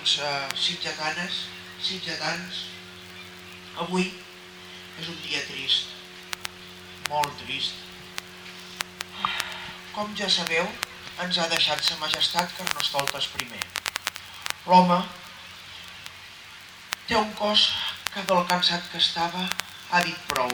Doncs, sitjatanes, sitjatans, avui és un dia trist, molt trist. Com ja sabeu, ens ha deixat sa majestat Carnestoltes I. L'home té un cos que del cansat que estava ha dit prou.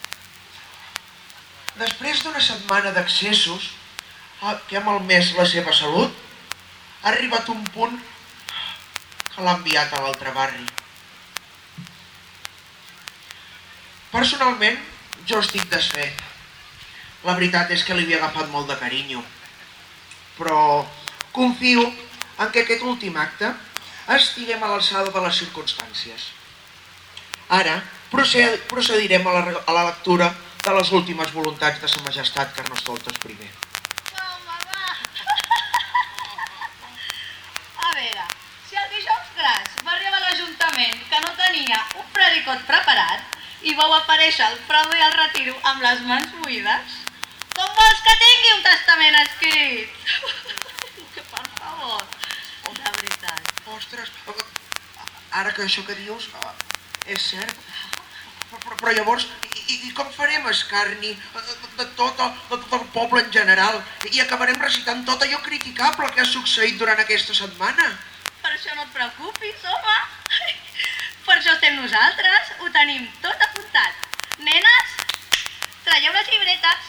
Després d'una setmana d'accessos que ha malmès la seva salut, ha arribat un punt que l'ha enviat a l'altre barri. Personalment, jo estic desfet. La veritat és que li havia agafat molt de carinyo. Però confio en que aquest últim acte estiguem a l'alçada de les circumstàncies. Ara procedirem a la lectura de les últimes voluntats de sa majestat Carnestoltes I. Home, va! A veure, si el dijous gras va arribar a l'Ajuntament que no tenia un predicot preparat i vau aparèixer al frau i al retiro amb les mans buides, com vols que tingui un testament escrit? Que per favor, de veritat. Ostres, ara que això que dius és cert, però llavors, i com farem escarni de tot el poble en general i acabarem recitant tot allò criticable que ha succeït durant aquesta setmana? Per això no et preocupis, home. Per això estem nosaltres, ho tenim tot apuntat. Nenes, traieu les llibretes.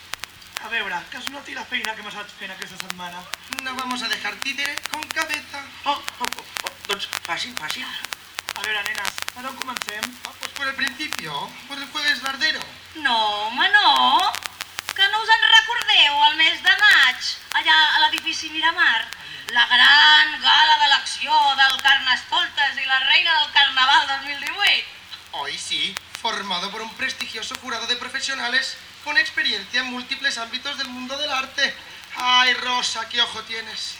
A veure, que es noti la feina que m'has estat fent aquesta setmana. No vamos a dejar títere con cabeza. Doncs facin. A veure, nenes, per on comencem? Pues por el principio, por el jueves bardero. No, home, no. Que no us en recordeu el mes de maig, allà a l'edifici Miramar? La gran gala d'elecció del Carnestoltes i la reina del Carnaval 2018. Hoy sí, formado por un prestigioso jurado de profesionales con experiencia en múltiples ámbitos del mundo del arte. Ay, Rosa, qué ojo tienes.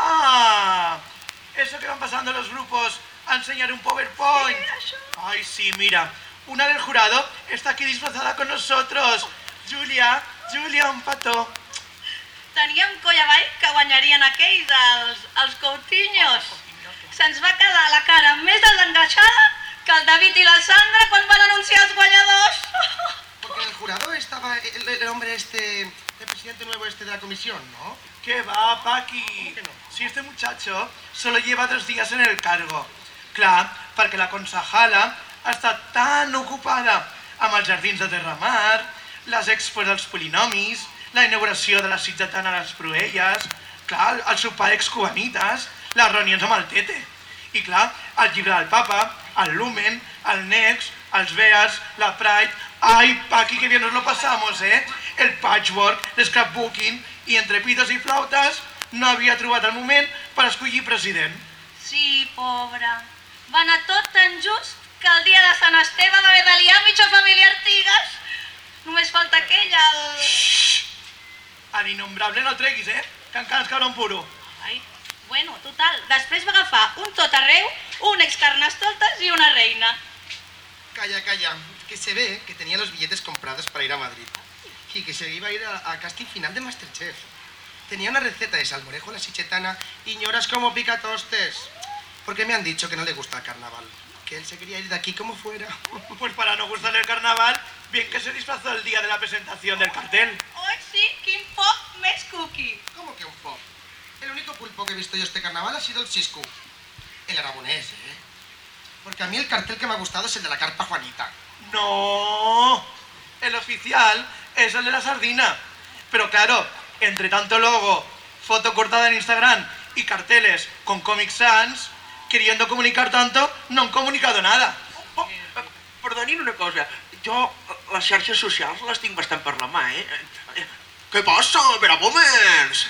¡Ah! Eso que van pasando los grupos a enseñar un PowerPoint. Sí, Ay, sí, mira, una del jurado está aquí disfrazada con nosotros. Julia, un petó. Teníem coll avall que guanyarien aquells, els Coutinhos. Se'ns va quedar la cara més desengreixada que el David i la Sandra quan van anunciar els guanyadors. Porque en el jurado estaba el hombre el presidente nuevo de la comisión, ¿no? ¿Qué va, Paqui? ¿Cómo que no? Si este muchacho solo lleva 2 días en el cargo. Clar, perquè la concejala ha estat tan ocupada amb els jardins de Terramar, les expos dels polinomis, la inauguració de la sitjatana a les Proelles, clar, el sopar ex-cubanites, les reunions amb el Tete. I clar, el llibre del Papa, el Lumen, el Nex, els Bears, la Pride... Ai, Paqui, que bien nos lo pasamos, ¿eh? El patchwork, l'scrapbooking, i entre pitos i flautes no havia trobat el moment per escollir president. Sí, pobre. Va anar tot tan just que el dia de Sant Esteve va haver de liar mitja família Artigas. Només falta aquell, el... Xxxt! A l'innombrable no el treguis, que encara ens caurà un puro. Ai, bueno, total. Després va agafar un tot arreu, un ex-Carnestoltes i una reina. Calla, que se ve que tenía los billetes comprados para ir a Madrid y que se iba a ir al casting final de Masterchef. Tenía una receta de salmorejo a la sichetana y ñoras como picatostes. Porque me han dicho que no le gusta el carnaval, que él se quería ir de aquí como fuera. Pues para no gustarle el carnaval, bien que se disfrazó el día de la presentación del cartel. Oi, sí, quin pop més cookie. ¿Cómo que un pop? El único pulpo que he visto yo este carnaval ha sido el Siscu. El aragonés, Porque a mí el cartel que me ha gustado es el de la carpa Juanita. No, el oficial es el de la sardina. Pero claro, entre tanto logo, foto cortada en Instagram y carteles con Comic Sans, queriendo comunicar tanto, no han comunicado nada. Perdonin una cosa, jo les xarxes socials les tinc bastant per la mà, Què passa? Però moments!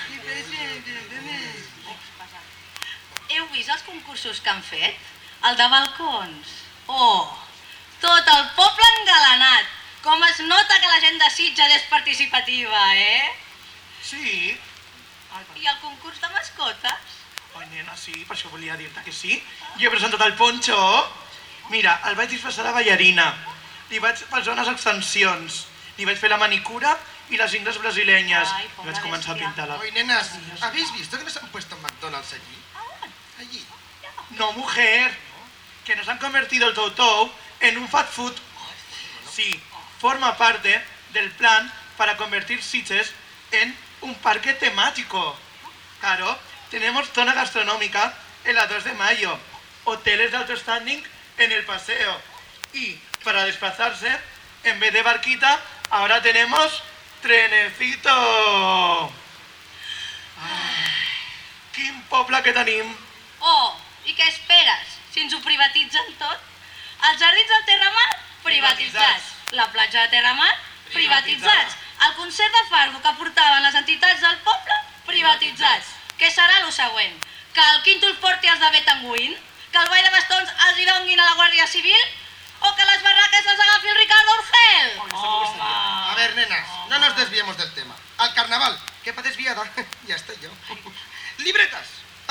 Heu vist els concursos que han fet? El de balcons. Oh, tot el poble engalanat. Com es nota que la gent de Sitges és participativa, Sí. I el concurs de mascotes? Ai, nena, sí, per això volia dir-te que sí. Jo he presentat el Poncho. Mira, el vaig disfressar de ballarina. Li vaig posar unes extensions. Li vaig fer la manicura y las ingles brasileñas. Ay, pobre Vaig començar a bestia. pintar la... Oye, nenas, ¿habéis visto que nos han puesto en McDonald's allí? Ah, Allí. No, mujer, que nos han convertido el Tou en un fast food. Sí, forma parte del plan para convertir Sitges en un parque temático. Claro, tenemos zona gastronómica en la 2 de Mayo, hoteles de alto standing en el paseo y para desplazarse, en vez de barquita, ahora tenemos trenecito. Quin poble que tenim. Oh, i què esperes? Si ens ho privatitzen tot? Els jardins del Terramar, privatitzats. La platja de Terramar, privatitzats. El concert de fardo que portaven les entitats del poble, privatitzats. Què serà lo següent? Que el quinto el porti els de Betanguin? Que el ball de bastons els hi donguin a la Guàrdia Civil? O que les barraques els agafi el Ricardo Urgel? Home! A ver, nenas, no nos desviemos del tema. Al carnaval, que pa desviada, ya estoy yo. ¡Libretas!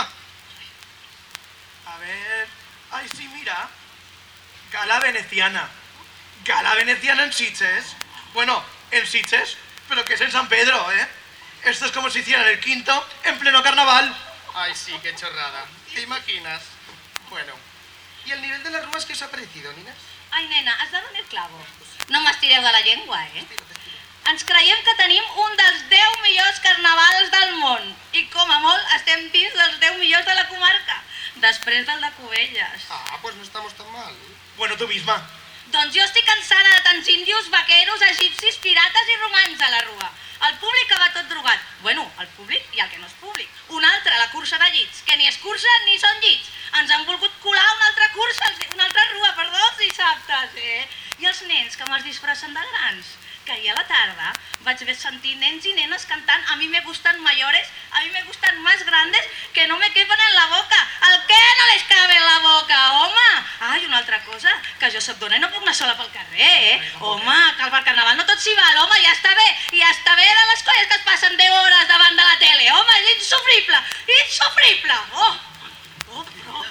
A ver... Ay, sí, mira. Gala veneciana. Gala veneciana en Sitges. Bueno, en Sitges, pero que es en San Pedro, ¿eh? Esto es como si hicieran el quinto en pleno carnaval. Ay, sí, qué chorrada. ¿Te imaginas? Bueno, ¿y el nivel de las ruas qué os ha parecido, ninas? Ai, nena, has de venir clavo. No m'estireu de la llengua, eh? Ens creiem que tenim un dels 10 millors carnavals del món. I com a molt estem dins dels 10 millors de la comarca. Després del de Cubelles. Ah, pues no estamos tan mal. Bueno, tú misma. Doncs jo estic cansada de tants índios, vaqueros, egipcis, pirates i romans a la rua. El públic que va tot drogat. Bueno, el públic i el que no és públic. Un altre, la cursa de llits, que ni és cursa ni són llits. Ens han volgut colar una altra cursa, una altra rua, perdó, els dissabtes, eh? I els nens que me'ls disfressen de grans. Que ahir a la tarda vaig sentir nens i nenes cantant "A mí me gustan mayores, a mí me gustan más grandes, que no me quepan en la boca". El què no les cabe en la boca, home? Ah, i una altra cosa, que jo soc dona i no puc anar sola pel carrer, eh? Home, que al carnaval no tot s'hi val, home, ja està bé de les colles que es passen 10 hores davant de la tele, home, és insofrible, insofrible! Oh, però...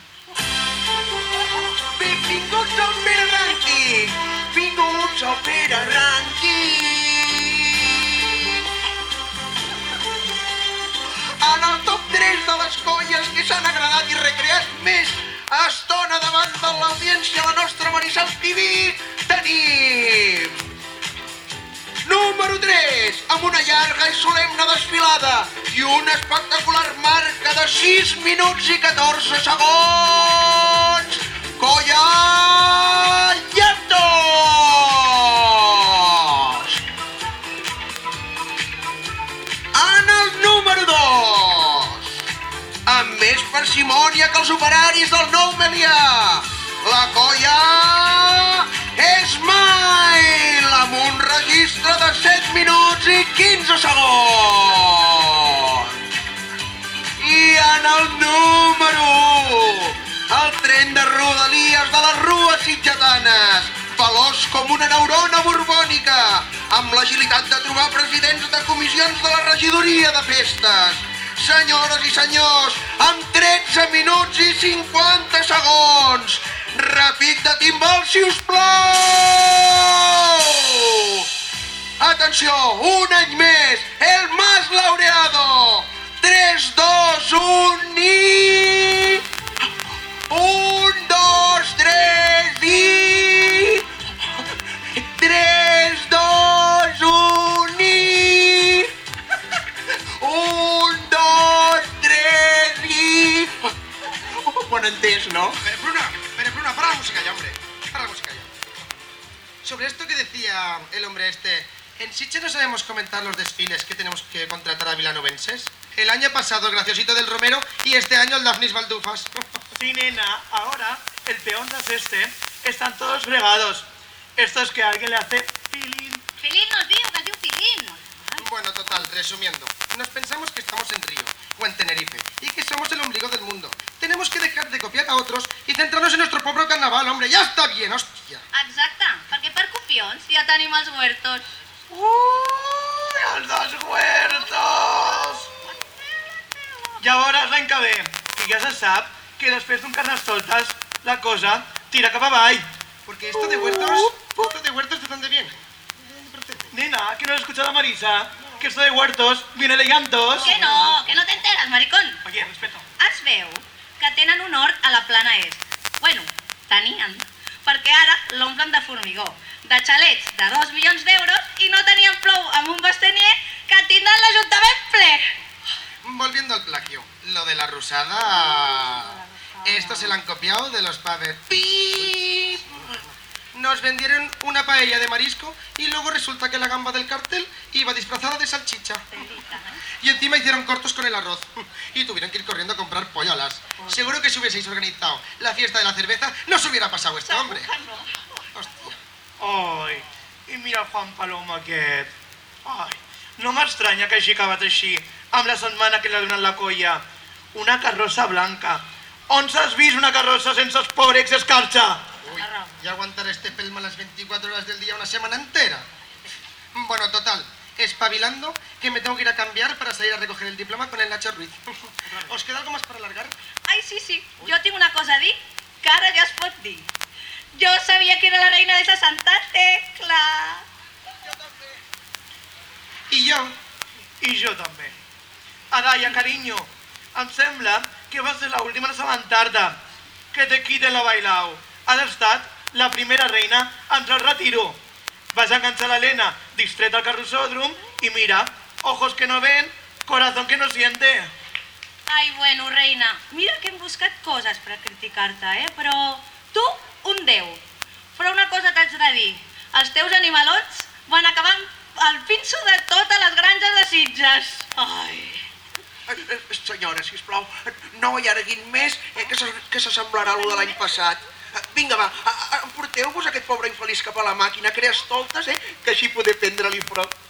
Benvinguts al Pere Rànquing! Benvinguts al Pere Rànquing! En el top 3 de les colles que s'han agradat i recreat més estona davant de l'audiència la nostra Maricel Tibi tenim... Número 3, amb una llarga i solemne desfilada i una espectacular marca de 6 minuts i 14 segons, Colla Llantos! En el número 2, amb més parsimònia que els operaris del Nou Melià, la Colla Smile, amb un registre de 7 minuts i 15 segons. I en el número 1, el tren de rodalies de les rues sitgetanes, veloç com una neurona borbònica, amb l'agilitat de trobar presidents de comissions de la regidoria de festes. Senyores i senyors, amb 13 minuts i 50 segons, repic de timbal, si us plau! Atenció, un any més, el más laureado! 3, 2, 1 i... 1, 2, 3 i... 3, 2, 1 i... 1, 2, 3 i... Ho han entès, no? Bruna, para la música ya, hombre. Para la música ya. Sobre esto que decía el hombre este, en Sitges no sabemos comentar los desfiles que tenemos que contratar a vilanovenses. El año pasado el Graciosito del Romero y este año el Dafnis Baldufas. Sí, nena, ahora el peón de este están todos fregados. Esto es que alguien le hace filín. Filín no es diu, que es diu filín. Bueno, total, resumiendo, nos pensamos que estamos en Río o en Tenerife y que somos el ombligo del mundo. Tenemos que dejar de copiar a otros y centrarnos en nuestro propio carnaval, hombre, ya está bien, hòstia. Exacte, perquè per copions ja tenim els huertos. ¡Uy, los huertos! Llavors, l'any que ve, que ja se sap que després d'un carnestoltes la cosa tira cap avall. Porque esto de huertos, ¿de dónde viene? Nena, que no has escuchado a Marisa, que esto de huertos viene de llantos. Que no te enteres, maricón. Aquí, respeto. Es veu que tenen un hort a la plana est. Bueno, tenien, perquè ara l'omplen de formigó, de xalets de 2 milions d'euros i no tenien prou amb un bastanier que tindran l'Ajuntament ple. Volviendo al plagio, lo de la rusada... Esto se lo han copiado de los pavers. ¡Pip! Nos vendieron una paella de marisco y luego resulta que la gamba del cartel iba disfrazada de salchicha. Y encima hicieron cortos con el arroz. Y tuvieron que ir corriendo a comprar pollolas. Seguro que si hubieseis organizado la fiesta de la cerveza, no se hubiera pasado este hombre. Hòstia. Ai, i mira el Juan Paloma aquest. Ai, no m'estranya que hagi acabat així, amb la setmana que li ha donat la colla. Una carrossa blanca. On s'has vist una carrossa sense espòrex i escarxa? Uy, ¿y aguantar este pelma las 24 horas del día una semana entera? Bueno, total, espabilando que me tengo que ir a cambiar para salir a recoger el diploma con el Nacho Ruiz. ¿Os queda algo más para alargar? Ai, sí, jo tinc una cosa a dir que ara ja es pot dir. Jo sabia que era la reina de sa Santa Tecla. I jo? I jo també. Adaya, carinyo, em sembla que va ser l'última assabentar-te que te quite la bailao. Has estat la primera reina, ens el retiro. Vas a enganxar l'Helena distreta al carrusòdrom i mira, ojos que no ven, corazón que no siente. Ai, bueno, reina, mira que hem buscat coses per criticar-te, però tu, un 10. Però una cosa t'haig de dir, els teus animalots van acabar al pinso de totes les granges de Sitges. Ai... Senyora, sisplau, no hi arguin més, que s'assemblarà a lo de l'any passat. Vinga, va, emporteu-vos aquest pobre infeliç cap a la màquina, crea estoltes, que així poder prendre-li prop.